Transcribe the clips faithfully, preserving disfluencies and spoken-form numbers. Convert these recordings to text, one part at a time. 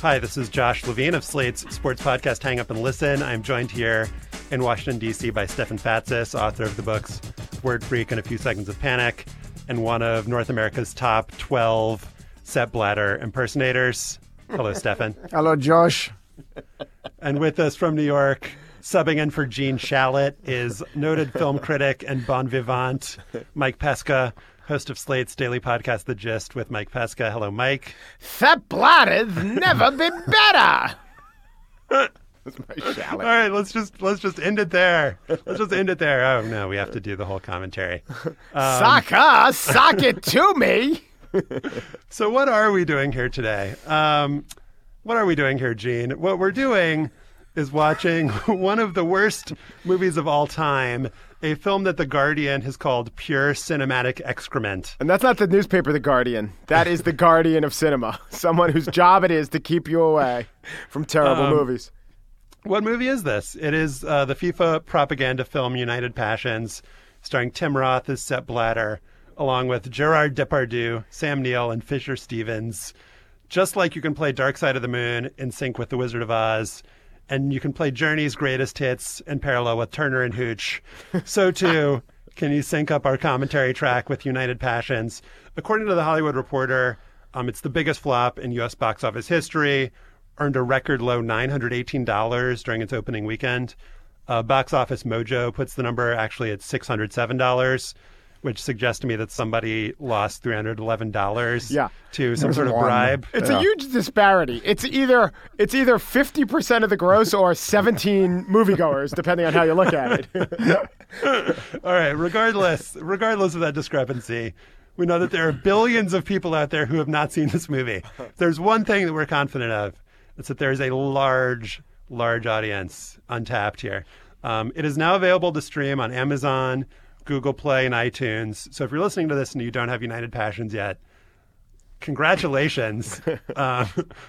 Hi, this is Josh Levine of Slate's sports podcast Hang Up and Listen. I'm joined here in Washington, D C by Stefan Fatsis, author of the books Word Freak and A Few Seconds of Panic, and one of North America's top twelve Sepp Blatter impersonators. Hello, Stefan. Hello, Josh. And with us from New York, subbing in for Gene Shalit, is noted film critic and bon vivant Mike Pesca, host of Slate's daily podcast, The Gist, with Mike Pesca. Hello, Mike. Sepp Blatter's never been better. That's my Shalit. All right, let's just let's just end it there. Let's just end it there. Oh no, we have to do the whole commentary. Um, Soccer, sock it to me. So what are we doing here today? Um, what are we doing here, Gene? What we're doing is watching one of the worst movies of all time, a film that The Guardian has called pure cinematic excrement. And that's not the newspaper, The Guardian. That is the Guardian of cinema. Someone whose job it is to keep you away from terrible Um, movies. What movie is this? It is uh, the FIFA propaganda film United Passions, starring Tim Roth as Sepp Blatter, along with Gerard Depardieu, Sam Neill, and Fisher Stevens. Just like you can play Dark Side of the Moon in sync with The Wizard of Oz, and you can play Journey's greatest hits in parallel with Turner and Hooch, so too can you sync up our commentary track with United Passions. According to The Hollywood Reporter, um, it's the biggest flop in U S box office history, earned a record low nine hundred eighteen dollars during its opening weekend. Uh, Box Office Mojo puts the number actually at six hundred seven dollars, which suggests to me that somebody lost three hundred eleven dollars Yeah. to some There's sort of one. bribe. It's a huge disparity. It's either it's either fifty percent of the gross or seventeen moviegoers, depending on how you look at it. All right, regardless, regardless of that discrepancy, we know that there are billions of people out there who have not seen this movie. If there's one thing that we're confident of, it's that there's a large, large audience untapped here. Um, it is now available to stream on Amazon, Google Play, and iTunes. So if you're listening to this and you don't have United Passions yet, congratulations. um,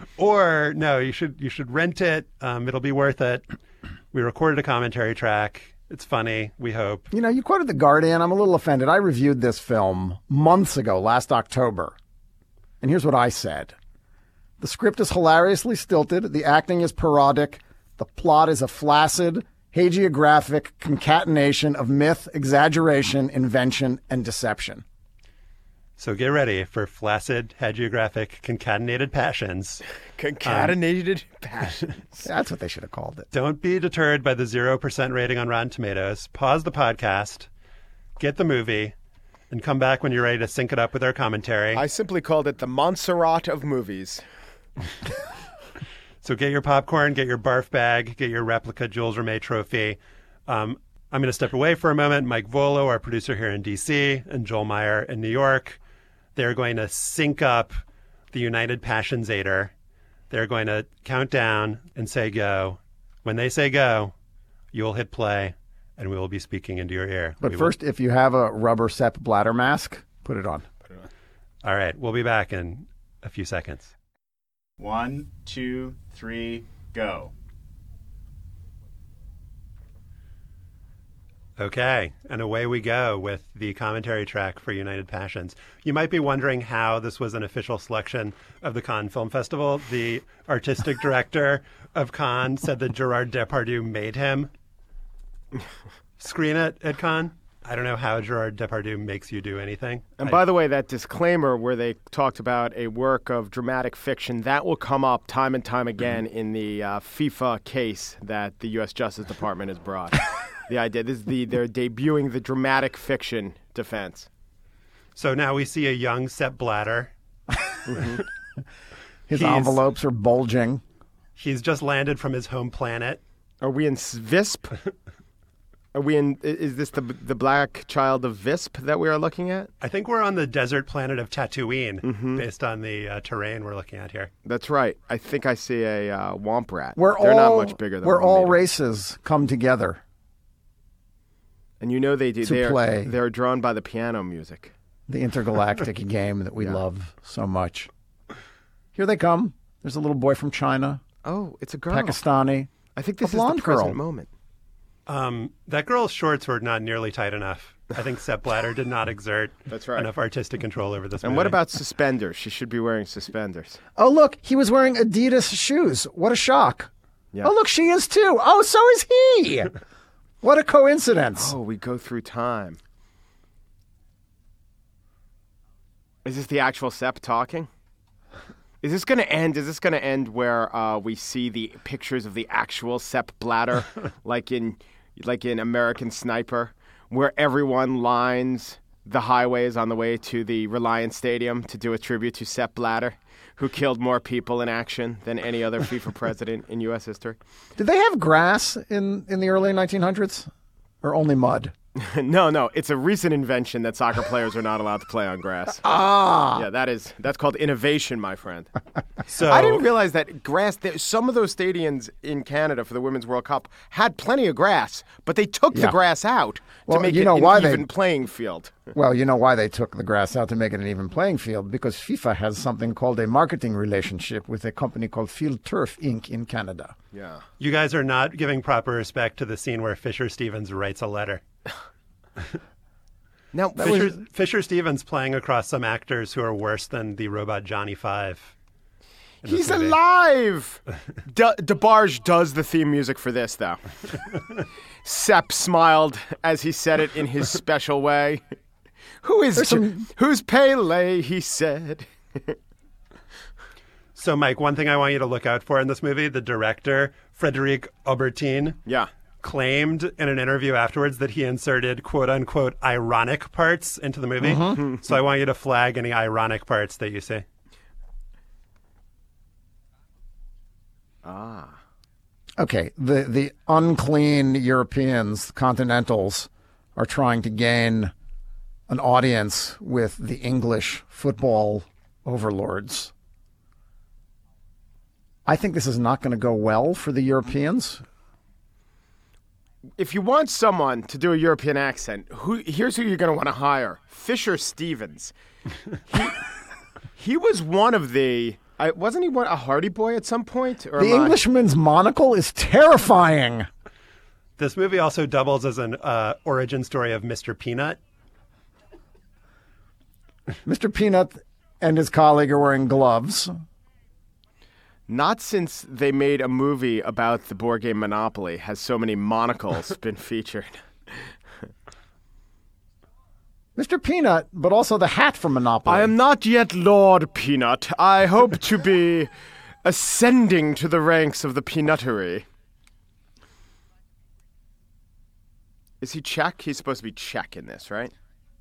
or no, you should you should rent it. Um, it'll be worth it. We recorded a commentary track. It's funny, we hope. You know, you quoted The Guardian. I'm a little offended. I reviewed this film months ago, last October. And here's what I said. The script is hilariously stilted. The acting is parodic. The plot is a flaccid, hagiographic concatenation of myth, exaggeration, invention, and deception. So get ready for flaccid, hagiographic, concatenated passions. Concatenated um, passions. That's what they should have called it. Don't be deterred by the zero percent rating on Rotten Tomatoes. Pause the podcast, get the movie, and come back when you're ready to sync it up with our commentary. I simply called it the Montserrat of movies. So get your popcorn, get your barf bag, get your replica Jules Rimet trophy. Um, I'm going to step away for a moment. Mike Volo, our producer here in D C, and Joel Meyer in New York, they're going to sync up the United Passions-ator. They're going to count down and say go. When they say go, you'll hit play, and we will be speaking into your ear. But we first, will... if you have a rubber Sepp Blatter mask, put it on. Put it on. All right, we'll be back in a few seconds. One, two, three, go. Okay, and away we go with the commentary track for United Passions. You might be wondering how this was an official selection of the Cannes Film Festival. The artistic director of Cannes said that Gerard Depardieu made him screen it at Cannes. I don't know how Gerard Depardieu makes you do anything. And I, by the way, that disclaimer where they talked about a work of dramatic fiction, that will come up time and time again in the uh, FIFA case that the U S Justice Department has brought. The idea, this is the they're debuting the dramatic fiction defense. So now we see a young Sepp Blatter. Mm-hmm. His He's- envelopes are bulging. He's just landed from his home planet. Are we in Visp? Are we in? Is this the the black child of Visp that we are looking at? I think we're on the desert planet of Tatooine, Mhm. based on the uh, terrain we're looking at here. That's right. I think I see a uh, womp rat. Where They're all, not much bigger than where one all meter. races come together. And you know they do. to They're, play. They're drawn by the piano music. The intergalactic game that we Yeah. love so much. Here they come. There's a little boy from China, Oh, it's a girl. Pakistani. I think a this is blonde the present girl. moment. Um, that girl's shorts were not nearly tight enough. I think Sepp Blatter did not exert That's right. enough artistic control over this And movie. what about suspenders? She should be wearing suspenders. Oh, look, he was wearing Adidas shoes. What a shock. Yeah. Oh, look, she is too. Oh, so is he. What a coincidence. Oh, we go through time. Is this the actual Sepp talking? Is this going to end? Is this going to end where uh, we see the pictures of the actual Sepp Blatter, like in, like in American Sniper, where everyone lines the highways on the way to the Reliance Stadium to do a tribute to Sepp Blatter, who killed more people in action than any other FIFA president in U S history? Did they have grass in, in the early nineteen hundreds? Or only mud? No, no, it's a recent invention that soccer players are not allowed to play on grass. Ah. Yeah, that is that's called innovation, my friend. So I didn't realize that grass. There, some of those stadiums in Canada for the Women's World Cup had plenty of grass, but they took the Yeah. grass out Well, to make you it know an why they- even playing field. Well, you know why they took the grass out to make it an even playing field? Because FIFA has something called a marketing relationship with a company called Field Turf Incorporated in Canada. Yeah. you guys are not giving proper respect to the scene where Fisher Stevens writes a letter. Now, Fisher, Fisher Stevens playing across some actors who are worse than the robot Johnny Five. in this he's movie. alive. De- DeBarge does the theme music for this, though. Sepp smiled as he said it in his special way. Who is some- who's Pele? He said. So, Mike, one thing I want you to look out for in this movie, the director, Frédéric Aubertin, Yeah. claimed in an interview afterwards that he inserted quote-unquote ironic parts into the movie. So I want you to flag any ironic parts that you see. Ah. Okay, the, the unclean Europeans, continentals, are trying to gain an audience with the English football overlords. I think this is not going to go well for the Europeans. If you want someone to do a European accent, who here's who you're going to want to hire: Fisher Stevens. He, he was one of the. I, wasn't he one a Hardy Boy at some point? Or The am I- Englishman's monocle is terrifying. This movie also doubles as an uh, origin story of Mister Peanut. Mister Peanut and his colleague are wearing gloves. Not since they made a movie about the board game Monopoly has so many monocles been featured. Mister Peanut, but also the hat from Monopoly. I am not yet Lord Peanut. I hope to be ascending to the ranks of the peanuttery. Is he Czech? He's supposed to be Czech in this, right?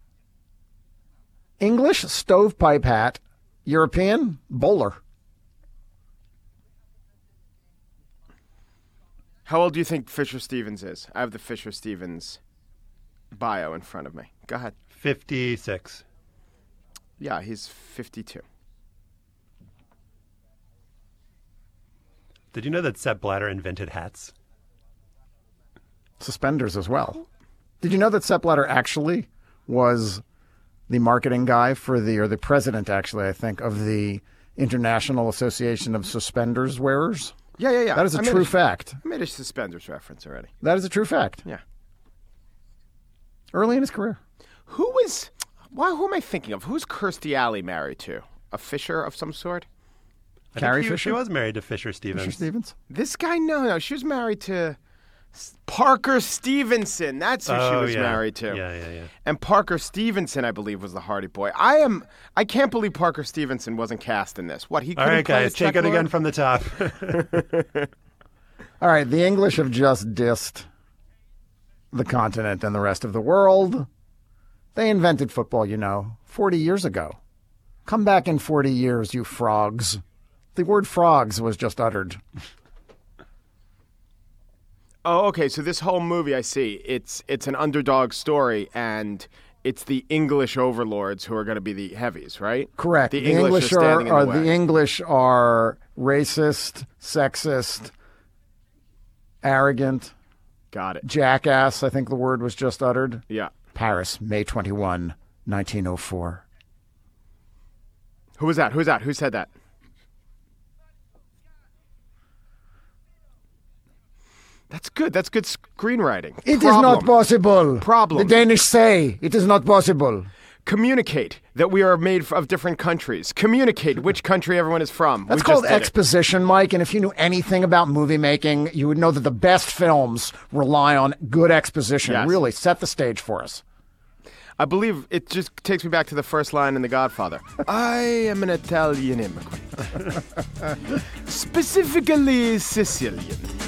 English stovepipe hat, European bowler. How old do you think Fisher Stevens is? I have the Fisher Stevens bio in front of me. Go ahead. fifty-six. Yeah, he's fifty-two. Did you know that Sepp Blatter invented hats? Suspenders as well. Did you know that Sepp Blatter actually was the marketing guy for the, or the president actually, I think, of the International Association of Suspenders Wearers? Yeah, yeah, yeah. That is a I made true fact. I made a suspenders reference already. That is a true fact. Yeah. Early in his career. Who is? Why? Who am I thinking of? Who's Kirstie Alley married to? A Fisher of some sort? I Carrie think he, Fisher? She was married to Fisher Stevens. Fisher Stevens? This guy? No, no. She was married to S- Parker Stevenson. That's who she Oh, was yeah. married to. Yeah, yeah, yeah. And Parker Stevenson, I believe, was the Hardy Boy. I am. I can't believe Parker Stevenson wasn't cast in this. What he? All couldn't right, play a guys, take Czech it again lord? from the top. All right, the English have just dissed the continent and the rest of the world. They invented football, you know, forty years ago. Come back in forty years, you frogs. The word frogs was just uttered. Oh, okay. So this whole movie, I see. It's it's an underdog story, and it's the English overlords who are going to be the heavies, right? Correct. The, English, are standing in are the way. the English are racist, sexist, arrogant, Got it. jackass, I think the word was just uttered. Yeah. Paris, May twenty-first, nineteen oh four. Who was that? Who's that? Who said that? That's good. That's good screenwriting. It is Problem. not possible. Problem. The Danish say it is not possible. Communicate that we are made of different countries. Communicate which country everyone is from. That's We called just did it. exposition, Mike. And if you knew anything about movie making, you would know that the best films rely on good exposition. Yes. Really set the stage for us. I believe it just takes me back to the first line in The Godfather. I am an Italian immigrant. Specifically Sicilian.